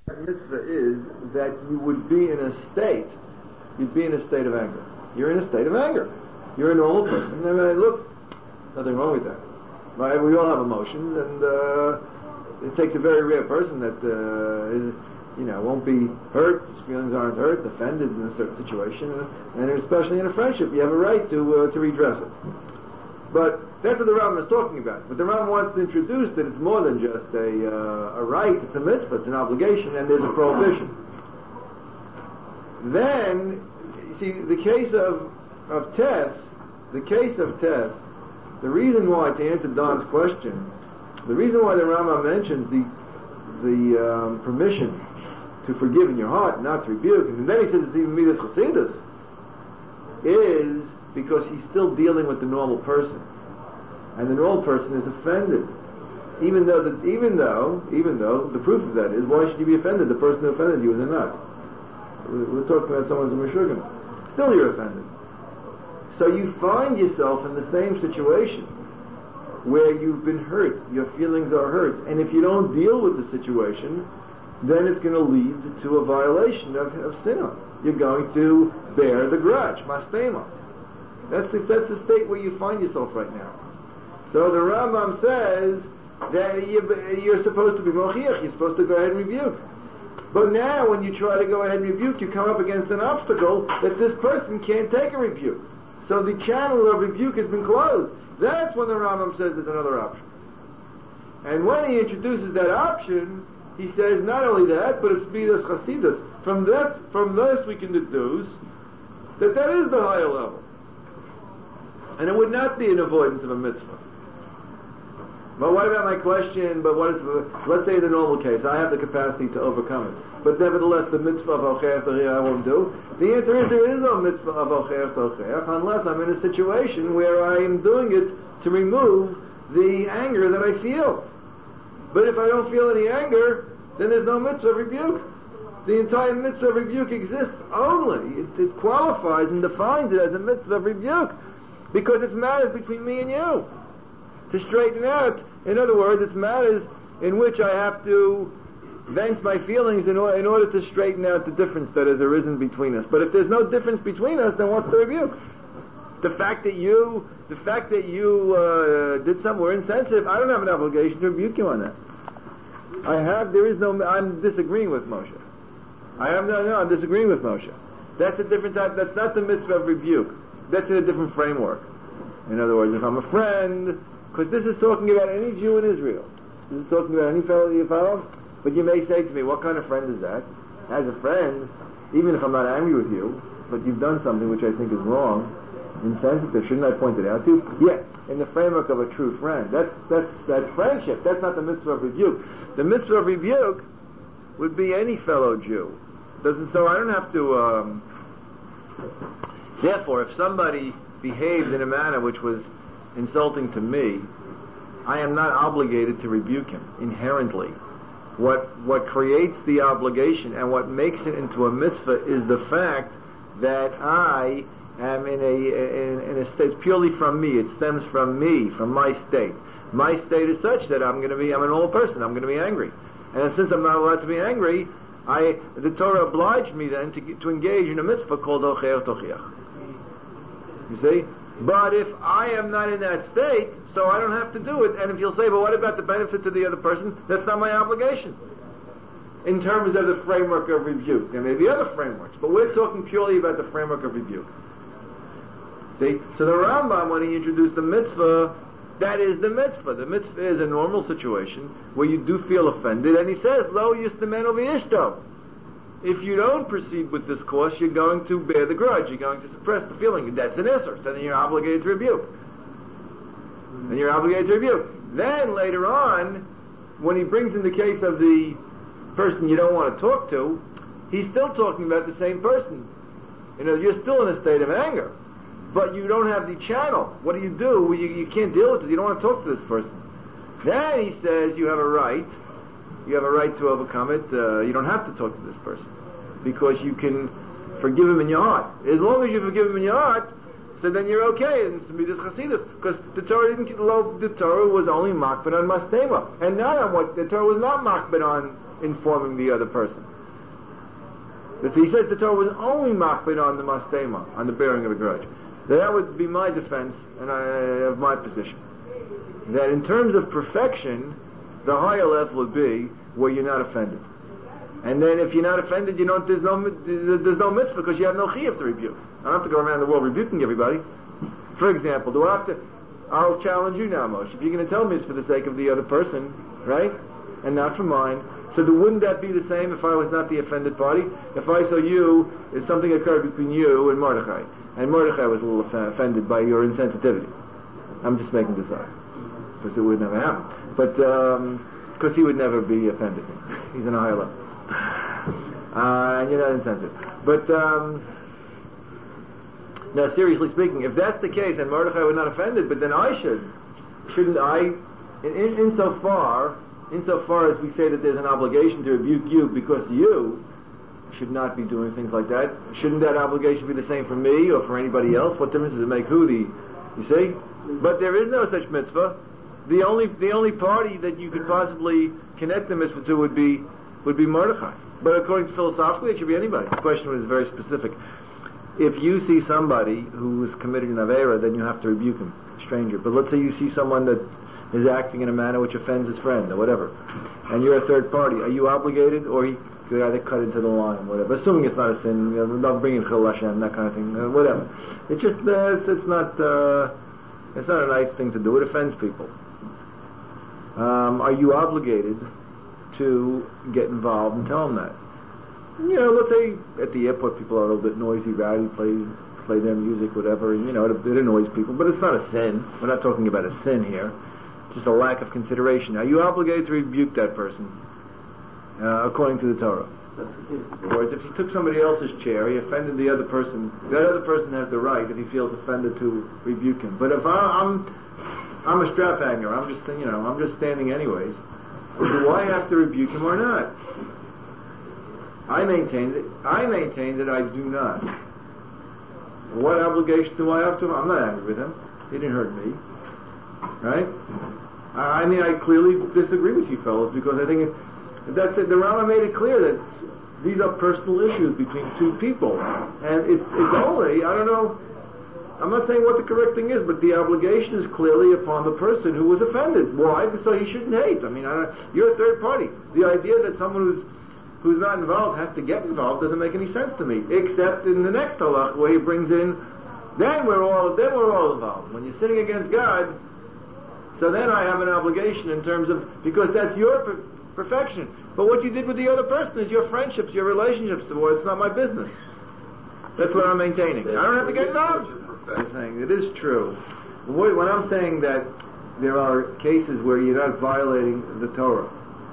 Mitzvah is that you would be in a state, you'd be in a state of anger. You're in a state of anger. You're a normal person. I mean, look, nothing wrong with that. Right? We all have emotions, and it takes a very rare person that won't be hurt. His feelings aren't hurt, offended in a certain situation, and especially in a friendship, you have a right to redress it. But that's what the Rambam is talking about. But the Rambam wants to introduce that it's more than just a right, it's a mitzvah, it's an obligation, and there's a prohibition. Then, you see, the case of Tess, the reason why, to answer Don's question, the reason why the Rambam mentions the permission to forgive in your heart, not to rebuke, and then he says it's even midas chasidus, is because he's still dealing with the normal person, and the normal person is offended. Even though the proof of that is, why should you be offended? The person who offended you is a nut. We're talking about someone who's a meshugim. Still, you're offended. So you find yourself in the same situation where you've been hurt. Your feelings are hurt, and if you don't deal with the situation, then it's going to lead to a violation of sinah. You're going to bear the grudge, mastema. That's the state where you find yourself right now. So the Rambam says that you're supposed to be mochiach, you're supposed to go ahead and rebuke. But now when you try to go ahead and rebuke, you come up against an obstacle that this person can't take a rebuke. So the channel of rebuke has been closed. That's when the Rambam says there's another option. And when he introduces that option, he says not only that, but it's midas chasidus. From this we can deduce that is the higher level. And it would not be an avoidance of a mitzvah. But what about my question, let's say the normal case, I have the capacity to overcome it. But nevertheless, the mitzvah of ocheach tocheach I won't do. The answer is there is no mitzvah of ocheach tocheach unless I'm in a situation where I am doing it to remove the anger that I feel. But if I don't feel any anger, then there's no mitzvah of rebuke. The entire mitzvah of rebuke exists only. It qualifies and defines it as a mitzvah of rebuke because it's matters between me and you. To straighten out, in other words, it's matters in which I have to vent my feelings in order to straighten out the difference that has arisen between us. But if there's no difference between us, then what's the rebuke? The fact that you did something were insensitive, I don't have an obligation to rebuke you on that. I'm disagreeing with Moshe. I'm disagreeing with Moshe. That's a different type, that's not the mitzvah of rebuke. That's in a different framework. In other words, if I'm a friend, because this is talking about any Jew in Israel. This is talking about any fellow you follow. But you may say to me, what kind of friend is that? As a friend, even if I'm not angry with you, but you've done something which I think is wrong, insensitive, shouldn't I point it out to you? Yes, in the framework of a true friend. That's friendship. That's not the mitzvah of rebuke. The mitzvah of rebuke would be any fellow Jew. So I don't have to... Therefore, if somebody behaved in a manner which was insulting to me, I am not obligated to rebuke him inherently. What creates the obligation and what makes it into a mitzvah is the fact that I am in a state purely from me. It stems from me, from my state. My state is such that I'm an old person. I'm going to be angry, and since I'm not allowed to be angry, the Torah obliged me then to engage in a mitzvah called ocheach tocheach. You see? But if I am not in that state, so I don't have to do it. And if you'll say, but what about the benefit to the other person? That's not my obligation. In terms of the framework of rebuke. There may be other frameworks, but we're talking purely about the framework of rebuke. See? So the Rambam, when he introduced the mitzvah, that is the mitzvah. The mitzvah is a normal situation where you do feel offended, and he says, Lo yistamenu v'yishto. If you don't proceed with this course, you're going to bear the grudge. You're going to suppress the feeling. That's an isser. So then you're obligated to rebuke. Then later on, when he brings in the case of the person you don't want to talk to, he's still talking about the same person. You're still in a state of anger, but you don't have the channel. What do? You can't deal with it. You don't want to talk to this person. Then he says you have a right. You have a right to overcome it. You don't have to talk to this person because you can forgive him in your heart. As long as you forgive him in your heart, so then you're okay. And it's midas chasidus because the Torah was only makbid on mastema, and not on what the Torah was not makbid on informing the other person. If he says the Torah was only machbid on the mastema, on the bearing of a grudge, that would be my defense of my position. That in terms of perfection, the higher level would be where you're not offended. And then if you're not offended, there's no mitzvah because you have no chiyuv to rebuke. I don't have to go around the world rebuking everybody. For example, I'll challenge you now, Moshe. If you're going to tell me it's for the sake of the other person, right? And not for mine. So wouldn't that be the same if I was not the offended party? If I saw you, if something occurred between you and Mordechai, and Mordechai was a little offended by your insensitivity. I'm just making this up. Because it would never happen. But, because he would never be offended. He's in a higher level. And you're not insensitive. But, now seriously speaking, if that's the case, and Mordechai was not offended, but then shouldn't I, insofar as we say that there's an obligation to rebuke you because you should not be doing things like that, shouldn't that obligation be the same for me or for anybody else? What difference does it make you see? But there is no such mitzvah. The only party that you could possibly connect the mitzvah to would be Mordechai. But according to philosophically, it should be anybody. The question was very specific. If you see somebody who is committed an avera, then you have to rebuke him, stranger. But let's say you see someone that is acting in a manner which offends his friend or whatever, and you're a third party, are you obligated, or he could either cut into the line, whatever, assuming it's not a sin, not bringing Chil Hashem, that kind of thing, whatever. It's just, it's not a nice thing to do. It offends people. Are you obligated to get involved and tell them that? Let's say at the airport people are a little bit noisy, rowdy, play their music, whatever, and, it annoys people, but it's not a sin. We're not talking about a sin here. Just a lack of consideration. Are you obligated to rebuke that person according to the Torah? In other words, if he took somebody else's chair, he offended the other person. That other person has the right, if he feels offended, to rebuke him. But if I'm a strap hanger, I'm just standing anyways. Do I have to rebuke him or not? I maintain that I do not. What obligation do I have to him? I'm not angry with him. He didn't hurt me. Right? I clearly disagree with you fellows, because I think that's it. The Rambam made it clear that these are personal issues between two people, and it's only, I don't know, I'm not saying what the correct thing is, but the obligation is clearly upon the person who was offended. Why? So he shouldn't hate. You're a third party. The idea that someone who's not involved has to get involved doesn't make any sense to me, except in the next halach where he brings in, then we're all involved. When you're sinning against God, so then I have an obligation in terms of, because that's your perfection. But what you did with the other person is your friendships, your relationships. Well, it's not my business. That's what I'm maintaining. I don't have to get involved. I'm saying it is true. When I'm saying that there are cases where you're not violating the Torah,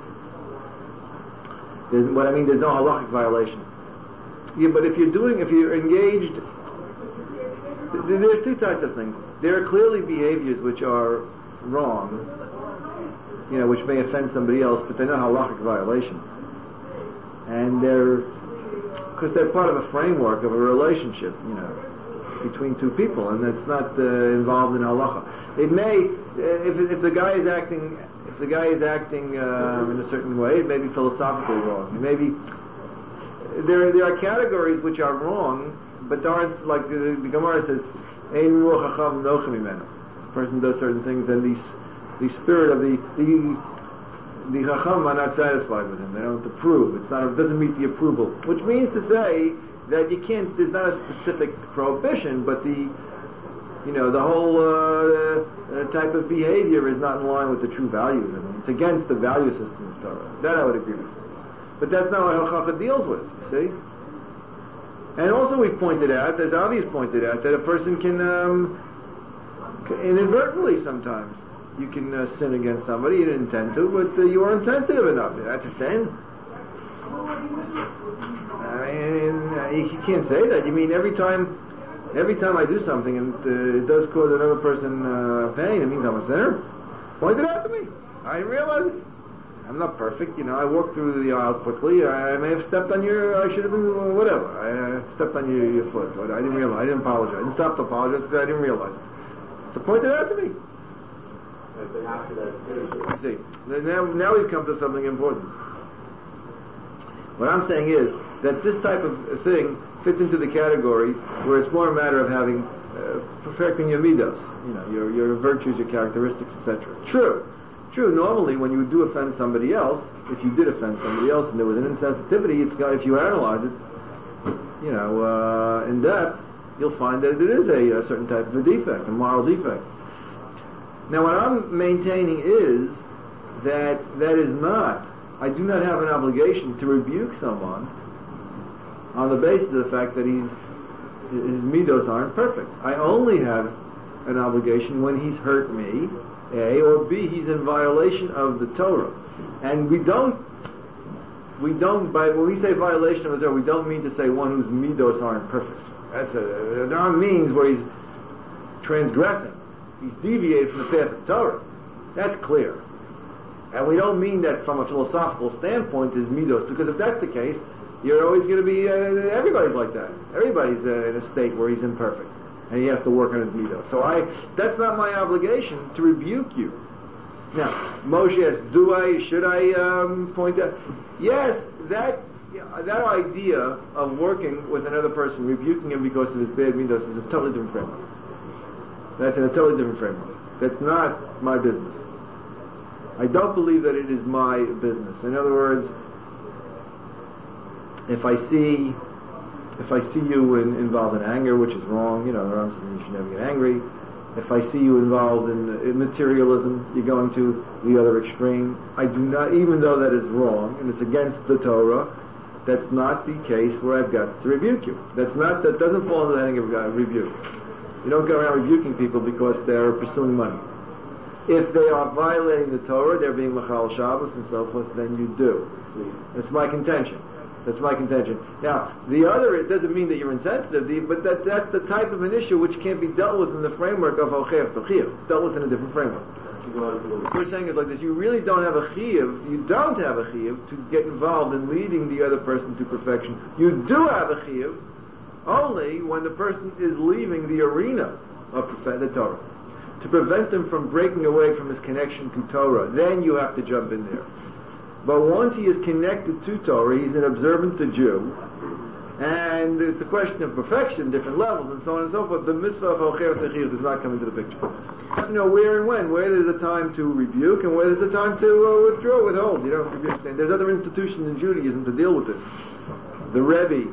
there's no halachic violation. Yeah, but if you're engaged, there's two types of things. There are clearly behaviors which are wrong, which may offend somebody else, but they're not halachic violations. And because they're part of a framework of a relationship, between two people, and it's not involved in halacha. It may, if the guy is acting in a certain way, it may be philosophically wrong. It may be, there are categories which are wrong, but there aren't, like the Gemara says, Ein ruach chacham nochem mimenu. The person does certain things, and the spirit of the chacham are not satisfied with him. They don't approve. It doesn't meet the approval. Which means to say that you can't. There's not a specific prohibition, but the whole type of behavior is not in line with the true values. It's against the value system of Torah. That I would agree with. But that's not what halacha deals with. You see. And also we've pointed out, as Avi has pointed out, that a person can inadvertently sometimes you can sin against somebody. You didn't intend to, but you weren't sensitive enough. That's a sin. You can't say that. You mean every time I do something and it does cause another person pain, it means I'm a sinner? Point it out to me. I didn't realize it. I'm not perfect, I walked through the aisle quickly. I may have stepped on I should have been, whatever. I stepped on your foot. I didn't realize. I didn't apologize. I didn't stop to apologize because I didn't realize it. So point it out to me. See, now we've come to something important. What I'm saying is that this type of thing fits into the category where it's more a matter of having perfecting your midos, your virtues, your characteristics, etc. True. Normally, when you do offend somebody else, if you did offend somebody else and there was an insensitivity, if you analyze it, in depth, you'll find that it is a certain type of a defect, a moral defect. Now, what I'm maintaining is that I do not have an obligation to rebuke someone on the basis of the fact that his midos aren't perfect. I only have an obligation when he's hurt me, A, or B, he's in violation of the Torah. And when we say violation of the Torah, we don't mean to say one whose midos aren't perfect. There are means where he's transgressing. He's deviated from the path of Torah. That's clear. And we don't mean that from a philosophical standpoint is midos, because if that's the case, you're always going to be, everybody's like that. Everybody's in a state where he's imperfect, and he has to work on his midos. So that's not my obligation to rebuke you. Now, Moshe asks, should I point out? Yes, that idea of working with another person, rebuking him because of his bad midos is a totally different framework. That's in a totally different framework. That's not my business. I don't believe that it is my business. In other words, if I see you involved in anger, which is wrong, the Rambam says you should never get angry. If I see you involved in materialism, you're going to the other extreme. I do not, even though that is wrong and it's against the Torah, that's not the case where I've got to rebuke you. That doesn't fall into the heading of rebuke. You don't go around rebuking people because they're pursuing money. If they are violating the Torah, they're being Machal Shabbos and so forth, then you do. That's my contention. Now, it doesn't mean that you're insensitive, but that's the type of an issue which can't be dealt with in the framework of Ochef B'Chiyuv. It's dealt with in a different framework. What we're saying is like this: you really don't have a chiyuv. You don't have a chiyuv to get involved in leading the other person to perfection. You do have a chiyuv only when the person is leaving the arena of the Torah, to prevent them from breaking away from his connection to Torah. Then you have to jump in there. But once he is connected to Torah, he's an observant Jew, and it's a question of perfection, different levels, and so on and so forth. The mitzvah of Ochef B'Chiyuv does not come into the picture. You have to know where and when. Where there's a time to rebuke, and where there's a time to withhold. You don't rebuke. There's other institutions in Judaism to deal with this. The Rebbe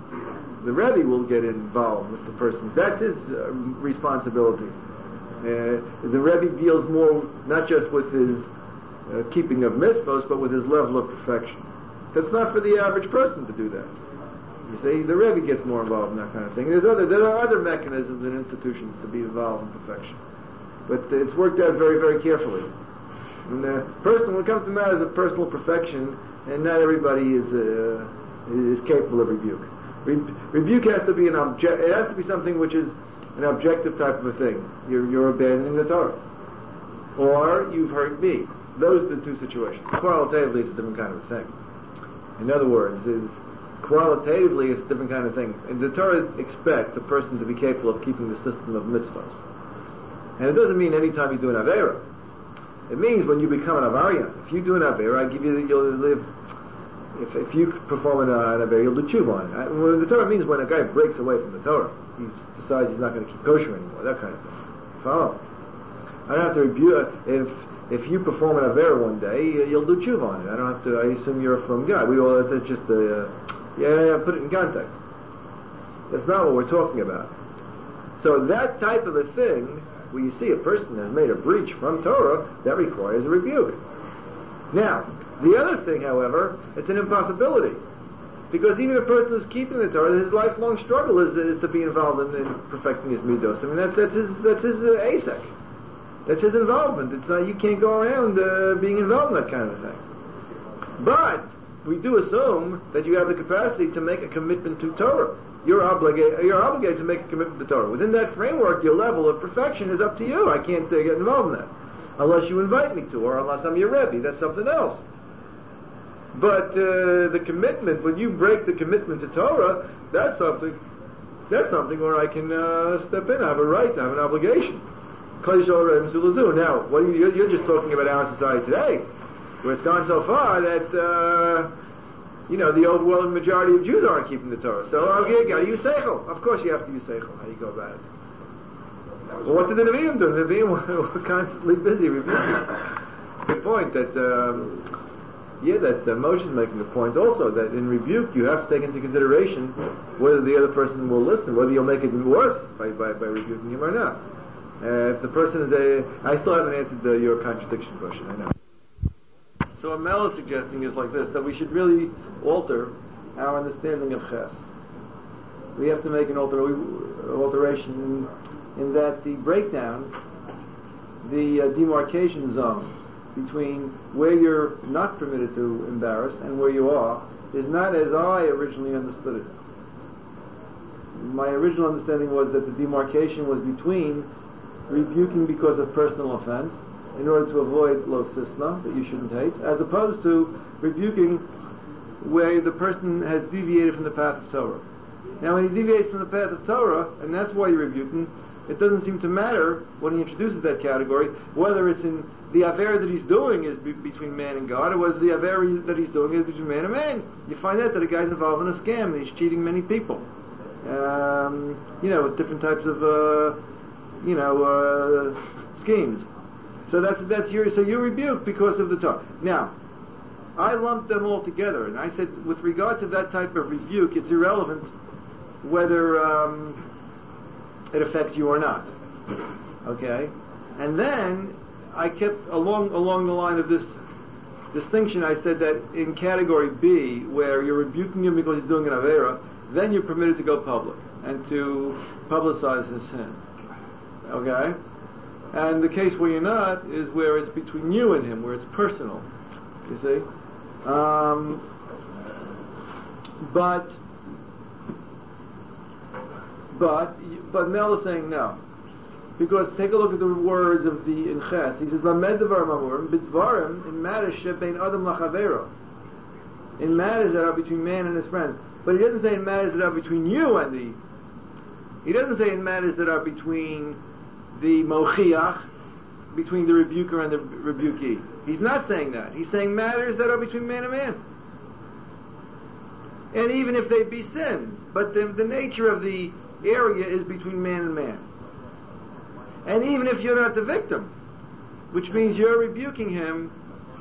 will get involved with the person. That's his responsibility. The Rebbe deals more not just with his keeping of mitzvahs, but with his level of perfection. That's not for the average person to do that. You see, the Rebbe gets more involved in that kind of thing. There are other mechanisms and institutions to be involved in perfection, but it's worked out very, very carefully. And when it comes to matters of personal perfection, and not everybody is capable of rebuke. Rebuke has to be it has to be something which is an objective type of a thing. You're abandoning the Torah, or you've hurt me. Those are the two situations. Qualitatively, it's a different kind of a thing. In other words, qualitatively, it's a different kind of thing. And the Torah expects a person to be capable of keeping the system of mitzvahs. And it doesn't mean any time you do an Aveira. It means when you become an Avarian. If you do an Aveira, you'll live. If you perform an Aveira, you'll do tshuva on it. The Torah means when a guy breaks away from the Torah, he decides he's not going to keep kosher anymore, that kind of thing. Follow? I don't have to rebuke if you perform an Avera one day, you'll do tshuva on it. I don't have to. I assume you're from God. That's just put it in context. That's not what we're talking about. So that type of a thing, where you see a person has made a breach from Torah, that requires a rebuke. Now, the other thing, however, it's an impossibility. Because even a person who's keeping the Torah, his lifelong struggle is to be involved in perfecting his midos. I mean, that's his asek. That's his involvement. It's not, you can't go around being involved in that kind of thing. But we do assume that you have the capacity to make a commitment to Torah. You're obligated to make a commitment to Torah. Within that framework, your level of perfection is up to you. I can't get involved in that unless you invite me to, or unless I'm your Rebbe. That's something else. But the commitment, when you break the commitment to Torah, that's something where I can step in. I have a right. I have an obligation. Now, you're just talking about our society today, where it's gone so far that the overwhelming majority of Jews aren't keeping the Torah. So, you got to use Seichel. Of course you have to use Seichel. How you go about it? Well, what did the Nevi'im do? The Nevi'im were constantly busy rebuking. Good point that, Moshe is making the point also that in rebuke you have to take into consideration whether the other person will listen, whether you'll make it worse by rebuking him or not. If the person is I still haven't answered your contradiction question, I know. So what Mel is suggesting is like this, that we should really alter our understanding of Ches. We have to make an alteration in that the breakdown, the demarcation zone between where you're not permitted to embarrass and where you are is not as I originally understood it. My original understanding was that the demarcation was between rebuking because of personal offense in order to avoid lo sisna, that you shouldn't hate, as opposed to rebuking where the person has deviated from the path of Torah. Now when he deviates from the path of Torah, and that's why you're rebuking, it doesn't seem to matter when he introduces that category, whether it's in the affair that he's doing is between man and God, or whether the affair that he's doing is between man and man. You find out that a guy's involved in a scam and he's cheating many people. With different types of, schemes. So you rebuke because of the Torah. Now, I lumped them all together, and I said, with regard to that type of rebuke, it's irrelevant whether it affects you or not. Okay? And then I kept along the line of this distinction. I said that in category B, where you're rebuking him because he's doing an avera, then you're permitted to go public and to publicize his sin. Okay? And the case where you're not is where it's between you and him, where it's personal. You see? But Mel is saying no. Because take a look at the words of the Inches. He says, Lamed devar mamurim, b'dvarim, in matters shebein adam lachavero. In matters that are between man and his friend. But he doesn't say in matters that are between you and he doesn't say in matters that are between the mochiach, between the rebuker and the rebukee. He's not saying that. He's saying matters that are between man and man. And even if they be sins, but the nature of the area is between man and man. And even if you're not the victim, which means you're rebuking him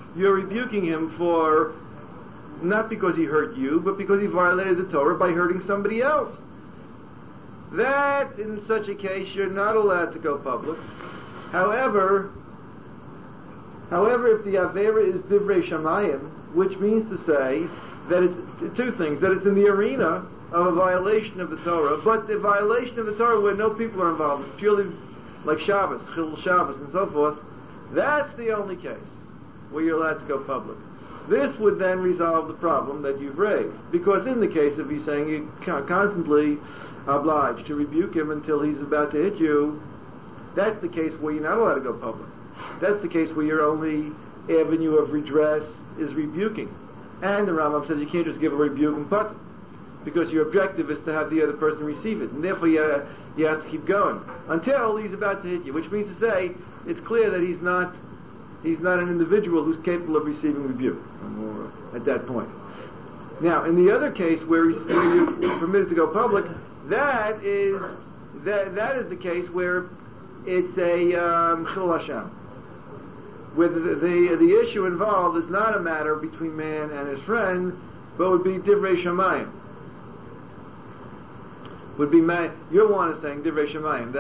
for, not because he hurt you, but because he violated the Torah by hurting somebody else. That, in such a case, you're not allowed to go public. However, if the Avera is Divrei Shamayim, which means to say that it's two things, that it's in the arena of a violation of the Torah, but the violation of the Torah where no people are involved, it's purely like Shabbos, Chil Shabbos and so forth, that's the only case where you're allowed to go public. This would then resolve the problem that you've raised, because in the case of you saying you're constantly obliged to rebuke him until he's about to hit you, that's the case where you're not allowed to go public. That's the case where your only avenue of redress is rebuking. And the Rambam says you can't just give a rebuke and put, because your objective is to have the other person receive it, and therefore you have to keep going until he's about to hit you. Which means to say, it's clear that he's not an individual who's capable of receiving rebuke at that point. Now, in the other case where you're permitted to go public, that is the case where it's a Chil Hashem, where the issue involved is not a matter between man and his friend, but would be Divrei Shamayim. Would be your one is saying Divrei Shamayim,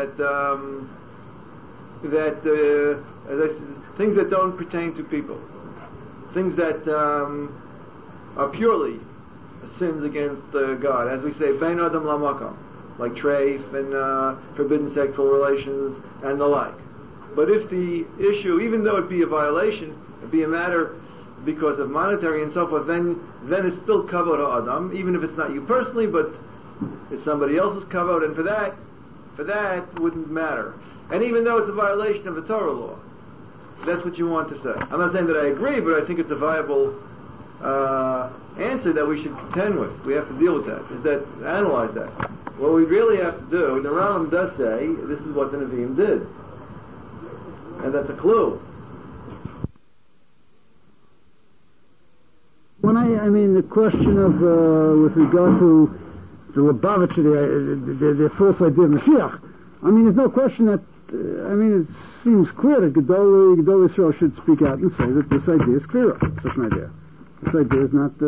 that as I said, things that don't pertain to people, things that are purely sins against God, as we say, Bein Adam Lamakam, like treif and forbidden sexual relations and the like. But if the issue, even though it be a violation, it be a matter because of monetary and so forth, then it's still kavod ha'adam, even if it's not you personally, but it's somebody else's kavod, and for that it wouldn't matter. And even though it's a violation of the Torah law, that's what you want to say. I'm not saying that I agree, but I think it's a viable answer that we should contend with. We have to deal with that. Analyze that. What we really have to do, and the Rambam does say, this is what the Nevi'im did. And that's a clue. When I I mean, the question of, with regard to the Lubavitcher, the false idea of Mashiach, I mean, there's no question that, I mean, it seems clear that Gedol Israel should speak out and say that this idea is clear. Such an idea. This idea is not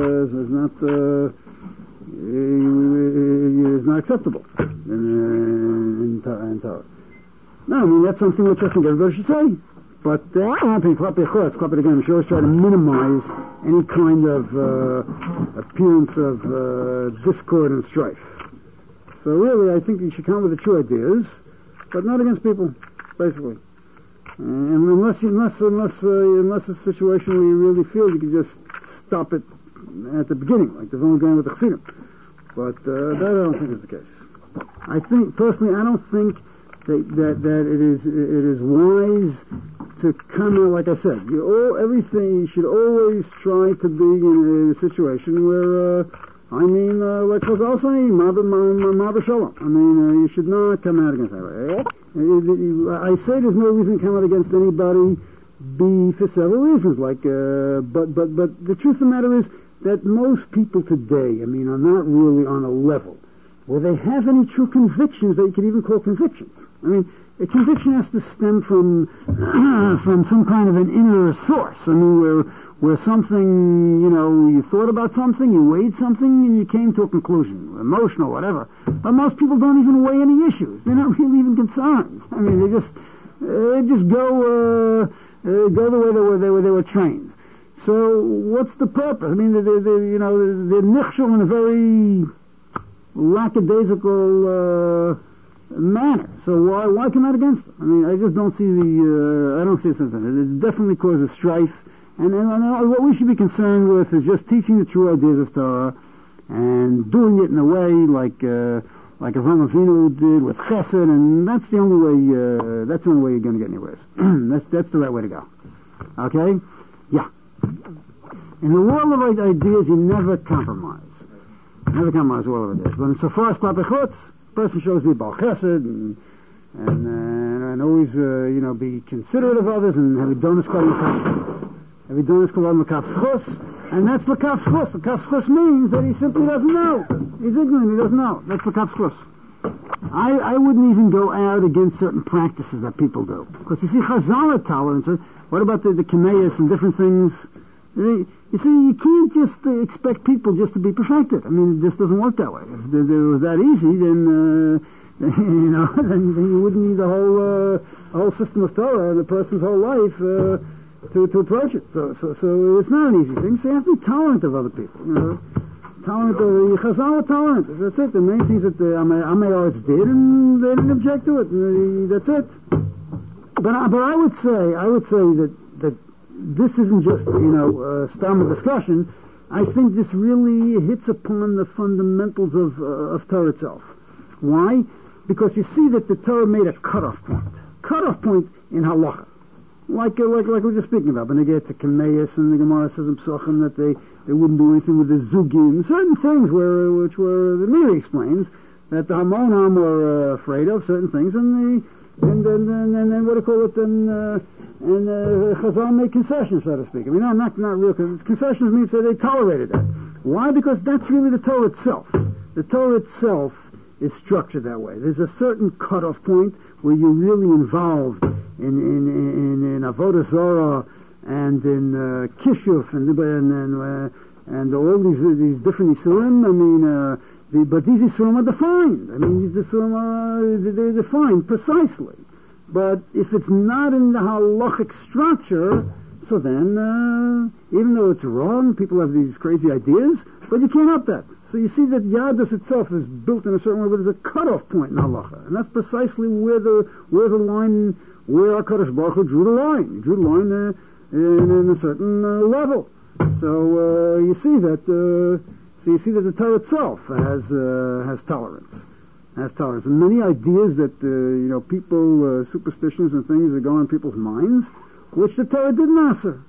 acceptable in Torah. No, I mean, that's something which I think everybody should say. But I think we should always try to minimize any kind of appearance of discord and strife. So really, I think you should come with the true ideas, but not against people, basically. And unless it's a situation where you really feel you can just stop it at the beginning, like there's only going with the Chassidim. But that I don't think is the case. I think personally, I don't think that it is wise to come out, like I said, you should always try to be in a situation where, like Chazal saying, Ma'aber Shalom. I mean, you should not come out against that. I say there's no reason to come out against anybody, for several reasons. But the truth of the matter is that most people today, I mean, are not really on a level where they have any true convictions that you could even call convictions. I mean, a conviction has to stem from some kind of an inner source. I mean, where something, you thought about something, you weighed something, and you came to a conclusion, emotional, whatever. But most people don't even weigh any issues. They're not really even concerned. I mean, they just go the way they were trained. So, what's the purpose? I mean, they're nichshel in a very lackadaisical manner. So why come out against them? I mean, I just don't see I don't see a sense in it. It definitely causes strife. And what we should be concerned with is just teaching the true ideas of Torah and doing it in a way like Avraham Avinu did with Chesed, and that's the only way you're going to get anywhere. That's the right way to go. Okay? Yeah. In the world of ideas, you never compromise. Never compromise the world of ideas. But insofar as Klapei Chutz, person shows be Baal Chesed and always be considerate of others and have a donus called L'Kaf Schus, and that's L'Kaf Schus. L'Kaf Schus means that he simply doesn't know. He's ignorant. He doesn't know. That's L'Kaf Schus. I wouldn't even go out against certain practices that people do, because you see Chazal are tolerant. What about the Kameis and different things? You see, you can't just expect people just to be perfected. I mean, it just doesn't work that way. If it was that easy, then then you wouldn't need the whole system of Torah and the person's whole life to approach it. So it's not an easy thing. So you have to be tolerant of other people. Tolerant of Chazal are tolerant. That's it. The main things that the Amayards did, and they didn't object to it. That's it. But I would say that this isn't just stam discussion. I think this really hits upon the fundamentals of Torah itself. Why? Because you see that the Torah made a cutoff point in halacha, like we're just speaking about. When they get to Kameis and the Gemara says in Psachim that they wouldn't do anything with the Zugim, certain things which were the Meiri explains that the Hamonam were afraid of certain things, and then what do you call it? And Chazal made concessions, so to speak. I mean, not real concessions means that they tolerated that. Why? Because that's really the Torah itself. The Torah itself is structured that way. There's a certain cutoff point where you're really involved in Avodah Zarah and in Kishuf and all these different Isurim. I mean, but these Isurim are defined. I mean, these Isurim they're defined precisely. But if it's not in the halachic structure, so then, even though it's wrong, people have these crazy ideas, but you can't help that. So you see that Yadus itself is built in a certain way, but there's a cutoff point in halacha, and that's precisely where the line, where HaKadosh Baruch Hu drew the line. He drew the line in a certain level. So you see that the Torah itself has tolerance. And many ideas that people, superstitions and things that go on people's minds, which the Torah didn't answer.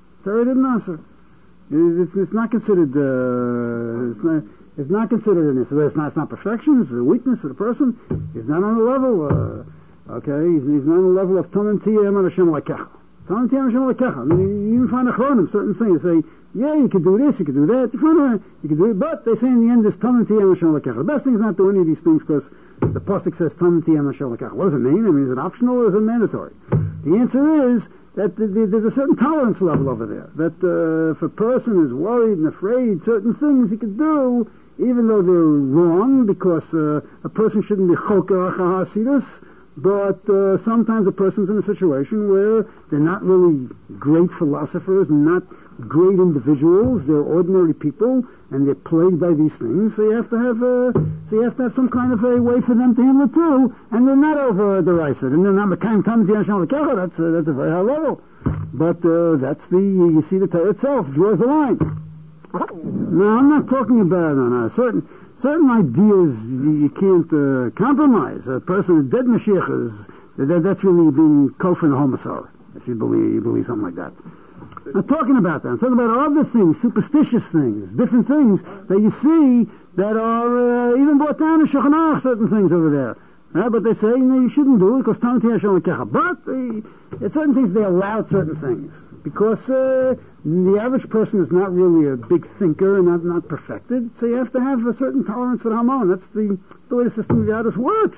It's not considered. It's not considered an issue. It's not perfection. It's a weakness of the person. He's not on the level. He's not on the level of Tamim Tiyem Hashem Lekecha. Tamim Tiyem Hashem Lekecha. I mean, you even find Achronim certain things say Yeah, you could do this, you could do that, you could do it, but they say in the end, this Tamim Tiyem Hashem Lekecha. The best thing is not to do any of these things because the Pasuk says Tamim Tiyem Hashem Lekecha. What does it mean? I mean, is it optional or is it mandatory? The answer is that there's a certain tolerance level over there. That if a person is worried and afraid, certain things he could do, even though they're wrong, because a person shouldn't be choker achahasidus, but sometimes a person's in a situation where they're not really great philosophers, not great individuals, they're ordinary people, and they're plagued by these things, so you have to have some kind of a way for them to handle it too, and they're not over the rice, and they're not Mekayim Tamim Tiyem Hashem Lekecha. That's a very high level. But that's you see the Torah itself draws the line. Now, I'm not talking about certain ideas you can't compromise. A person, a dead Mashiach, that's really being kofar in the homosar, if you believe something like that. I'm not talking about that. I'm talking about other things, superstitious things, different things that you see that are even brought down in Shulchan Aruch, certain things over there. But they say, you shouldn't do it because Tamim Tiyem Hashem Lekecha. But at certain things they allowed certain things because the average person is not really a big thinker and not perfected. So you have to have a certain tolerance for the Hamon. That's the way the system of Yadus works.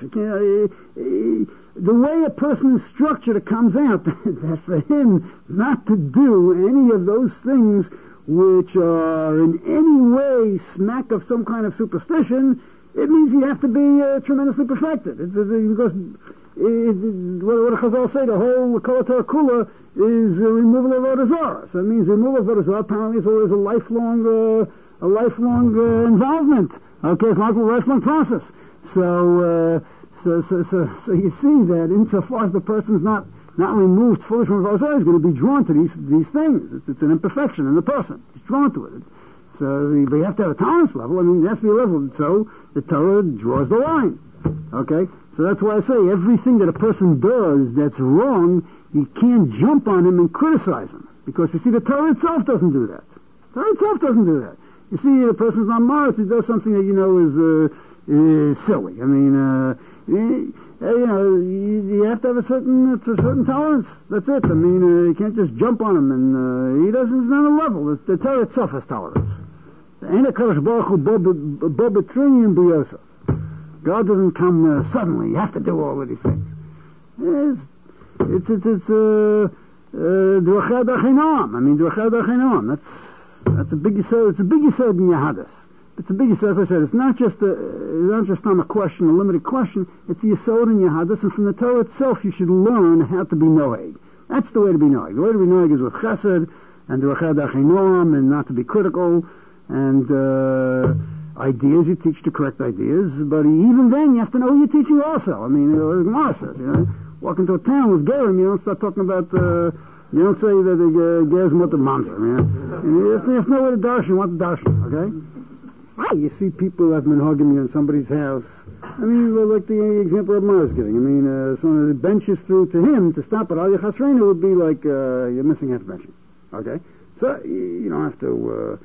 The way a person is structured, it comes out that for him not to do any of those things which are in any way smack of some kind of superstition, it means you have to be tremendously perfected. Because what Chazal say, the whole Kol Torah Kula is a removal of Avodah Zarah. So it means removal of Avodah Zarah apparently is always a lifelong involvement. Okay, it's like a lifelong process. So you see that insofar as the person's not removed fully from Avodah Zarah, he's going to be drawn to these things. It's an imperfection in the person. He's drawn to it. So, but you have to have a tolerance level. I mean, there has to be a level. So the Torah draws the line. Okay? So that's why I say everything that a person does that's wrong, you can't jump on him and criticize him. Because you see, the Torah itself doesn't do that. The Torah itself doesn't do that. You see, the person's not married, he does something that you know is silly. I mean, you have to have a certain tolerance. That's it. I mean, you can't just jump on him, and he's not a level. The Torah itself has tolerance. God doesn't come suddenly. You have to do all of these things. It's D'rachei Noam. I mean, D'rachei Noam. That's a big yisod. It's a big yisod in Yahadus. It's a big yisod. As I said, it's not just a question, a limited question. It's a yisod in Yahadus, and from the Torah itself, you should learn how to be noeg. That's the way to be noeg. The way to be noeg is with chesed and D'rachei Noam, and not to be critical, and ideas, you teach the correct ideas, but even then you have to know who you're teaching also. I mean, the Gemara says, walk into a town with Gerim, you don't start talking about, you don't say that the Ger's what the mamzer, you have to know what the darshan, what the darshan, okay? You see people have minhagim in somebody's house. I mean, like the example of Mars giving. I mean, some of the benches through to him to stop it. Al Yachasreina would be like, you're missing half benching, okay? So, you don't have to,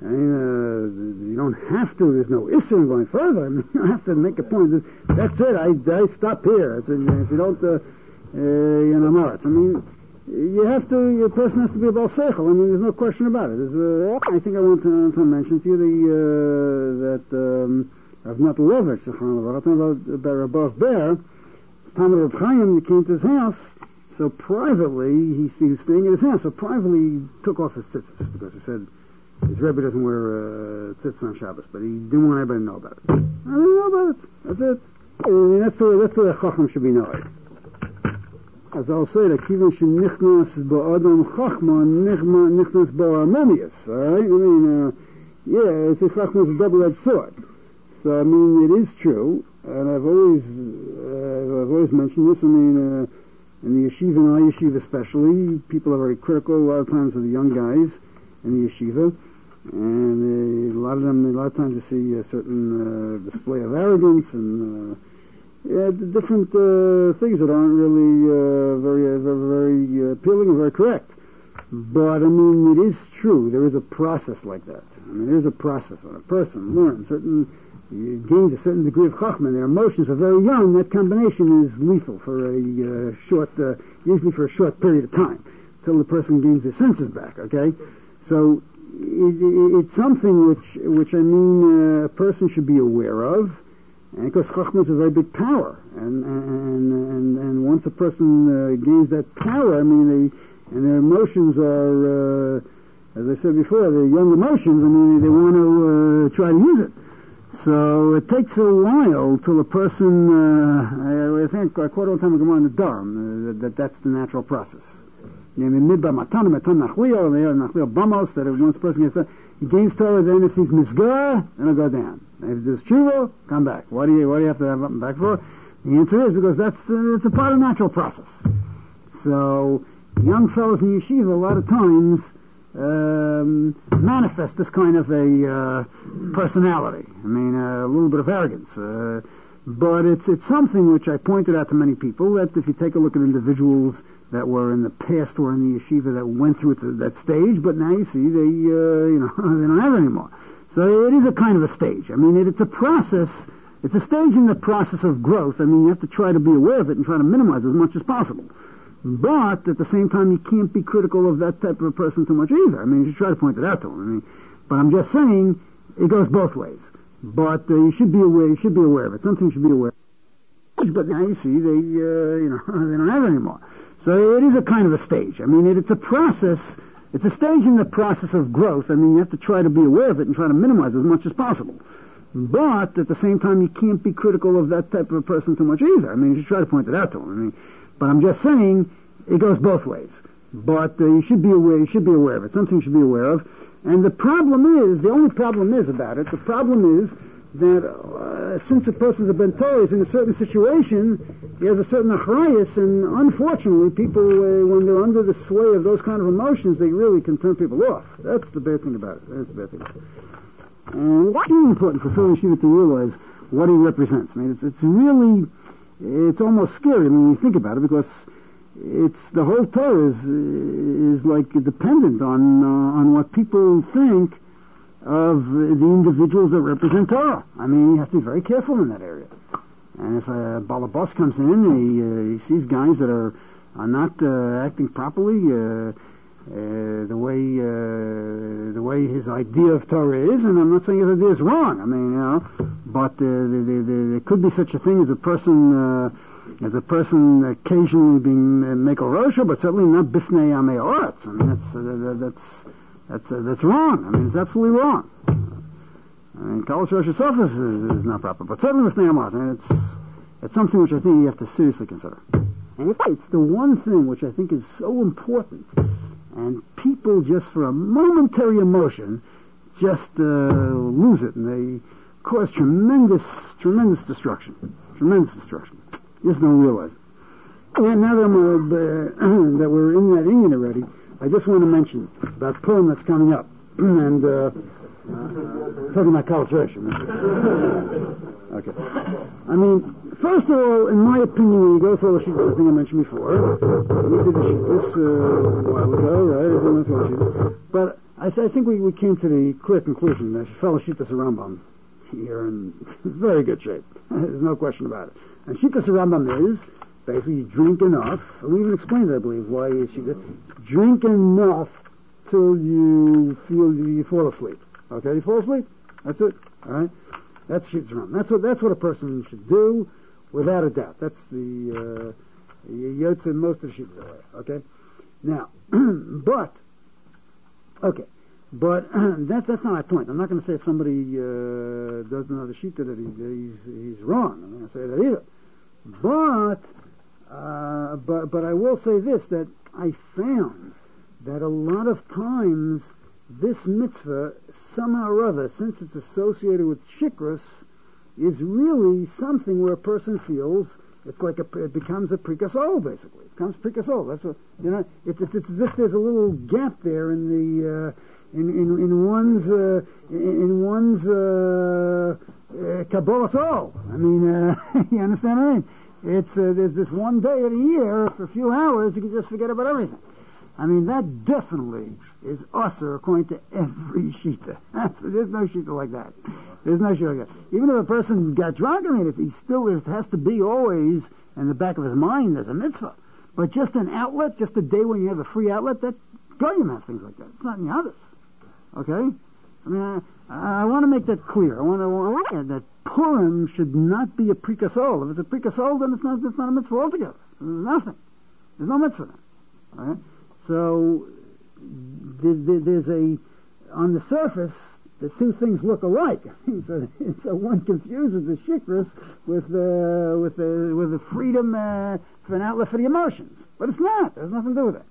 you don't have to. There's no issue in going further. I mean, you don't have to make a point. That's it. I stop here. If you don't, I mean, you have to. Your person has to be a Baal Seichel. I mean, there's no question about it. I think I want to mention to you that Rav Natalovich, about Rav Ber. It's time of Rav Chaim. He came to his house. So privately, he was staying at his house. So privately, he took off his tzitzis because he said his Rebbe doesn't wear tzitzis on Shabbos, but he didn't want anybody to know about it. I didn't know about it. That's it. I mean, that's the way a chacham should be known. As I'll say, that kivan shenichnas ba'adam chachma nichnas ba'armonius. All right. I mean, it's a chachma is a double-edged sword. So I mean, it is true, and I've always mentioned this. I mean, in the yeshiva, and our yeshiva especially, people are very critical a lot of times of the young guys in the yeshiva. And a lot of times you see a certain display of arrogance and different things that aren't really very appealing and very correct. But I mean, it is true. There is a process like that. I mean, there is a process when a person learns gains a certain degree of chachma. Their emotions are very young. That combination is lethal for usually for a short period of time, until the person gains their senses back. Okay, so it's something which a person should be aware of, and because Chachma is a very big power, and once a person gains that power, and their emotions are, as I said before, they're young emotions. They want to try to use it. So it takes a while till a person. I think I quote all the time in Gemara in the Durham that's the natural process. That if once a person gets that, he gains Torah, then if he's misgar, then he'll go down. And if there's tshuva, come back. Why do you have to have back for? The answer is because it's a part of the natural process. So young fellows in yeshiva a lot of times manifest this kind of a personality. A little bit of arrogance. But it's something which I pointed out to many people, that if you take a look at individuals that were in the past or in the yeshiva that went through to that stage, but now you see they don't have it anymore. So it is a kind of a stage. It's a process. It's a stage in the process of growth. You have to try to be aware of it and try to minimize as much as possible. But at the same time, you can't be critical of that type of a person too much either. You should try to point it out to them. But I'm just saying it goes both ways. But you should be aware. You should be aware of it. Something you should be aware of. But now you see they don't have it anymore. So it is a kind of a stage. It's a process. It's a stage in the process of growth. You have to try to be aware of it and try to minimize as much as possible. But at the same time, you can't be critical of that type of a person too much either. You should try to point it out to them. But I'm just saying it goes both ways. But you should be aware. You should be aware of it. Something you should be aware of. And the only problem is about it. The problem is that since a person's a ben Torah is in a certain situation, he has a certain achrayus, and unfortunately, people when they're under the sway of those kind of emotions, they really can turn people off. That's the bad thing about it. That's the bad thing. And it's really important for Phil Yeshiva to realize what he represents. It's almost scary when you think about it, because it's the whole Torah is like dependent on what people think of the individuals that represent Torah. You have to be very careful in that area. And if a balabas comes in, he sees guys that are not acting properly, the way his idea of Torah is, and I'm not saying his idea is wrong. But there could be such a thing as a person occasionally being mekel rosha, but certainly not bifnei amei oretz. That's wrong. It's absolutely wrong. Kalash Rosh itself is not proper, but certainly bifnei amei. It's something which I think you have to seriously consider. And it's the one thing which I think is so important. And people just for a momentary emotion just lose it, and they cause tremendous destruction. Tremendous destruction. Just don't realize it. And now that we're in that Indian already, I just want to mention about Purim that's coming up. And talking about Kalash Rosh. Okay. First of all, in my opinion, when you go through all the shittas, I think I mentioned before, we did the shittas a while ago, right? Everyone went through all the shittas. But I think we came to the clear conclusion that fellow shittas Rambam here in very good shape. There's no question about it. And shittas Rambam is basically you drink enough. We even explained, I believe, why shittas. Drink enough till you feel you fall asleep. Okay, you fall asleep. That's it. All right. That's shittas Rambam. That's what a person should do. Without a doubt. That's the Yotze in most of the shittas away. Okay? Now, but that's not my point. I'm not going to say if somebody does another shita that he's wrong. I'm not going to say that either. But I will say this, that I found that a lot of times this mitzvah, somehow or other, since it's associated with shikras, is really something where a person feels it's like it becomes a prikasol, basically. It becomes prikasol. That's what it's as if there's a little gap there in the in one's kabbalah soul. You understand what I mean? It's there's this one day of the year for a few hours you can just forget about everything. That definitely is usher according to every shita. There's no shita like that. There's no shita like that. Even if a person got drunk, it has to be always in the back of his mind there's a mitzvah. But just an outlet, just a day when you have a free outlet, that Goyim have things like that. It's not in the others. Okay? I mean, I want to make that clear. I want to that Purim should not be a prekasol. If it's a prekasol, then it's not a mitzvah altogether. There's nothing. There's no mitzvah then. All right? So there's on the surface, the two things look alike. So one confuses the shikras with the freedom for an outlet for the emotions, but it's not. There's nothing to do with it.